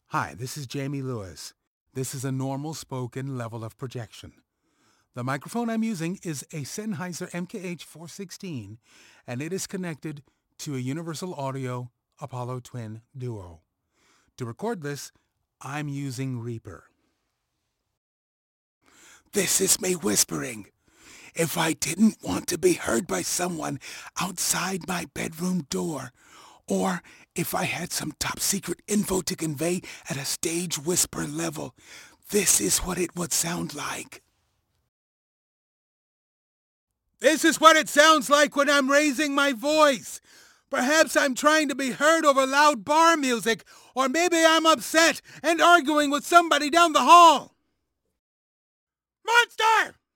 Hi, this is Jamie Lewis. This is a normal spoken level of projection. The microphone I'm using is a Sennheiser MKH416, and it is connected to a Universal Audio Apollo Twin Duo. To record this, I'm using Reaper. This is me whispering. If I didn't want to be heard by someone outside my bedroom door, or if I had some top secret info to convey at a stage whisper level, this is what it would sound like. This is what it sounds like when I'm raising my voice. Perhaps I'm trying to be heard over loud bar music, or maybe I'm upset and arguing with somebody down the hall. Monster!